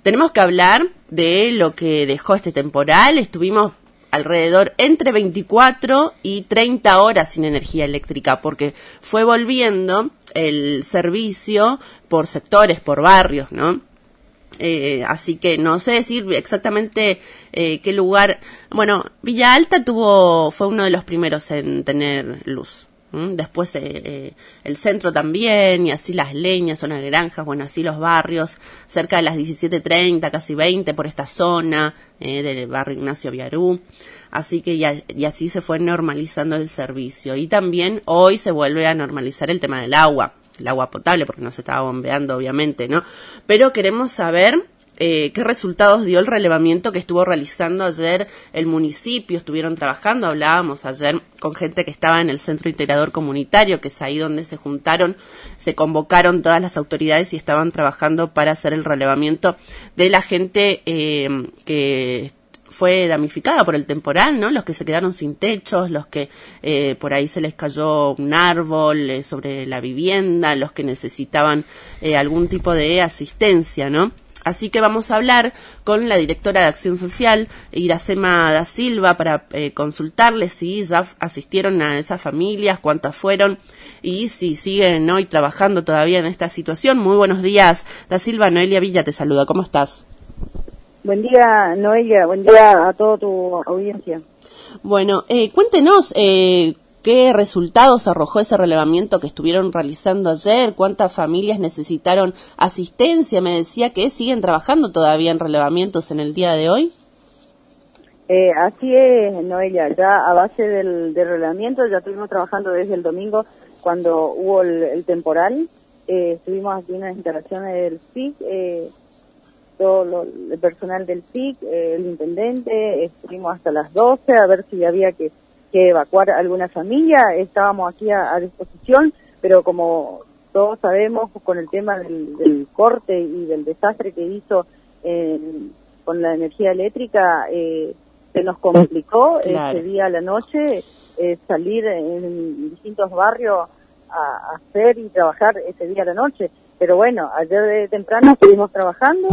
tenemos que hablar de lo que dejó este temporal. Estuvimos alrededor entre 24 y 30 horas sin energía eléctrica, porque fue volviendo el servicio por sectores, por barrios, ¿no? Así que no sé decir exactamente qué lugar. Bueno, Villa Alta fue uno de los primeros en tener luz. Después el centro también, y así Las Leñas, Zona de Granjas, bueno, así los barrios, cerca de las 17:30, casi 20, por esta zona del barrio Ignacio Viarú. Así que y así se fue normalizando el servicio. Y también hoy se vuelve a normalizar el tema del agua. El agua potable, porque no se estaba bombeando, obviamente, ¿no? Pero queremos saber qué resultados dio el relevamiento que estuvo realizando ayer el municipio. Estuvieron trabajando, hablábamos ayer con gente que estaba en el Centro Integrador Comunitario, que es ahí donde se convocaron todas las autoridades y estaban trabajando para hacer el relevamiento de la gente que fue damnificada por el temporal, ¿no? Los que se quedaron sin techos, los que por ahí se les cayó un árbol sobre la vivienda, los que necesitaban algún tipo de asistencia, ¿no? Así que vamos a hablar con la directora de Acción Social, Iracema da Silva, para consultarles si ya asistieron a esas familias, cuántas fueron y si siguen hoy trabajando todavía en esta situación. Muy buenos días, da Silva. Noelia Villa te saluda. ¿Cómo estás? Buen día, Noelia. Buen día a toda tu audiencia. Bueno, cuéntenos qué resultados arrojó ese relevamiento que estuvieron realizando ayer, cuántas familias necesitaron asistencia. Me decía que siguen trabajando todavía en relevamientos en el día de hoy. Así es, Noelia. Ya a base del relevamiento ya estuvimos trabajando desde el domingo cuando hubo el temporal. Estuvimos aquí en las instalaciones del SIC, todo el personal del SIC, el intendente, estuvimos hasta las 12 a ver si había que evacuar alguna familia. Estábamos aquí a disposición, pero como todos sabemos, con el tema del corte y del desastre que hizo con la energía eléctrica, se nos complicó Claro. ese día a la noche salir en distintos barrios a hacer y trabajar ese día a la noche. Pero bueno, ayer de temprano estuvimos trabajando,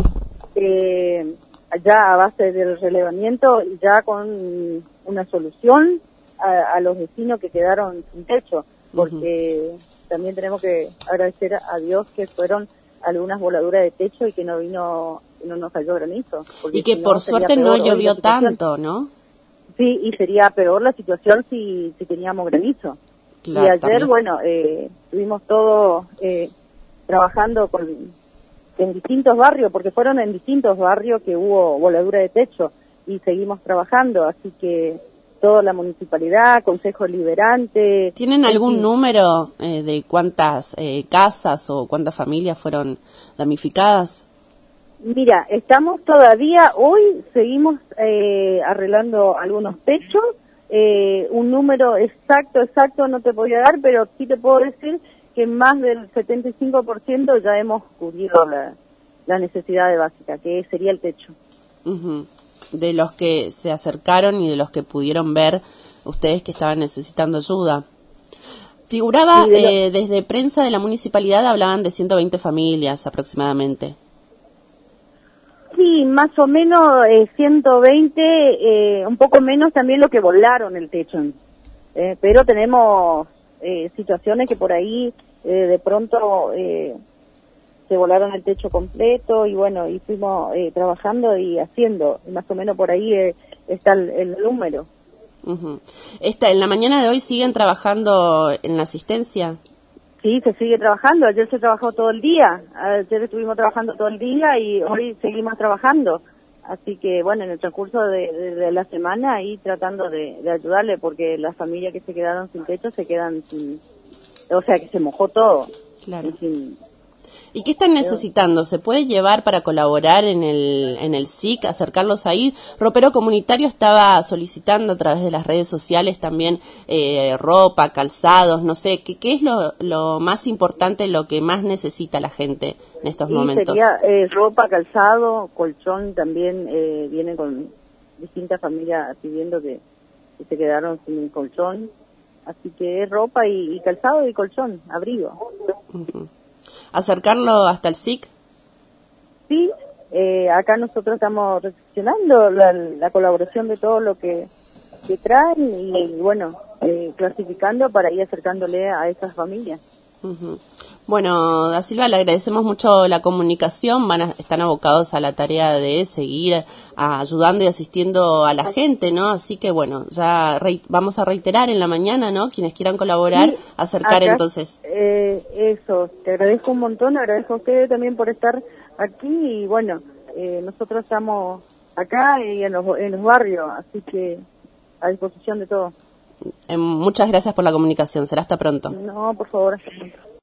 ya a base del relevamiento y ya con una solución a los vecinos que quedaron sin techo, porque también tenemos que agradecer a Dios que fueron algunas voladuras de techo y que no nos cayó granizo. Y que por suerte no llovió tanto, ¿no? Sí, y sería peor la situación si teníamos granizo. Claro, y ayer, también. bueno, estuvimos todos trabajando en distintos barrios, porque fueron en distintos barrios que hubo voladura de techo, y seguimos trabajando, así que toda la municipalidad, Consejo Liberante... ¿Tienen algún número de cuántas casas o cuántas familias fueron damnificadas? Mira, estamos todavía, hoy seguimos arreglando algunos techos, un número exacto no te podía dar, pero sí te puedo decir que más del 75% ya hemos cubierto la necesidad básica, que sería el techo. De los que se acercaron y de los que pudieron ver ustedes que estaban necesitando ayuda. Figuraba, desde prensa de la municipalidad hablaban de 120 familias aproximadamente. Sí, más o menos 120, un poco menos también lo que volaron el techo. Pero tenemos situaciones que por ahí de pronto se volaron el techo completo y bueno, y fuimos trabajando y haciendo, y más o menos por ahí está el número. ¿En la mañana de hoy siguen trabajando en la asistencia? Sí, se sigue trabajando. Ayer se trabajó todo el día. Ayer estuvimos trabajando todo el día y hoy seguimos trabajando. Así que, bueno, en el transcurso de la semana ahí tratando de ayudarle, porque las familias que se quedaron sin techo se quedan sin... O sea, que se mojó todo. Claro. ¿Y qué están necesitando? ¿Se puede llevar para colaborar en el SIC, acercarlos ahí? Ropero Comunitario estaba solicitando a través de las redes sociales también ropa, calzados, no sé, ¿qué es lo más importante, lo que más necesita la gente en estos momentos? Sería ropa, calzado, colchón también, vienen con distintas familias pidiendo que se quedaron sin colchón, así que es ropa y calzado y colchón, abrigo. ¿Acercarlo hasta el SIC? Sí, acá nosotros estamos recepcionando la colaboración de todo lo que traen y bueno, clasificando para ir acercándole a esas familias. Uh-huh. Bueno, Da Silva, le agradecemos mucho la comunicación, están abocados a la tarea de seguir ayudando y asistiendo a la gente, ¿no? Así que bueno, ya vamos a reiterar en la mañana, ¿no? Quienes quieran colaborar, sí, acercar acá, entonces. Eso, te agradezco un montón, agradezco a ustedes también por estar aquí y bueno, nosotros estamos acá y en los barrios, así que a disposición de todos. Muchas gracias por la comunicación, será hasta pronto. No, por favor.